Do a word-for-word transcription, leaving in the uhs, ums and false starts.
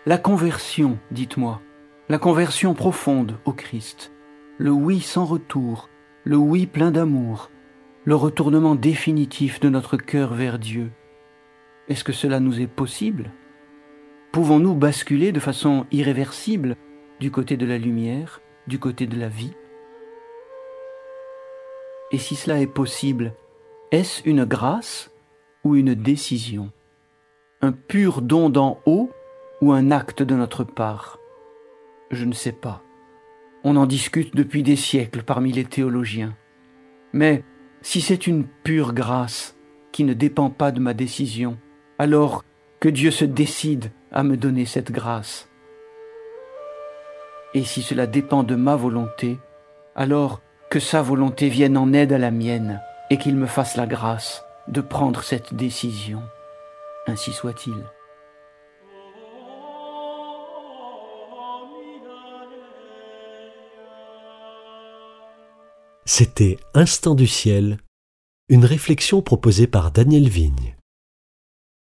La conversion, dites-moi, la conversion profonde au Christ, le oui sans retour, le oui plein d'amour, le retournement définitif de notre cœur vers Dieu. Est-ce que cela nous est possible ? Pouvons-nous basculer de façon irréversible du côté de la lumière, du côté de la vie ? Et si cela est possible, est-ce une grâce ou une décision ? Un pur don d'en haut ou un acte de notre part ? Je ne sais pas. On en discute depuis des siècles parmi les théologiens. Mais si c'est une pure grâce qui ne dépend pas de ma décision, alors que Dieu se décide à me donner cette grâce. Et si cela dépend de ma volonté, alors que sa volonté vienne en aide à la mienne et qu'il me fasse la grâce de prendre cette décision. Ainsi soit-il. C'était Instant du ciel, une réflexion proposée par Daniel Vigne.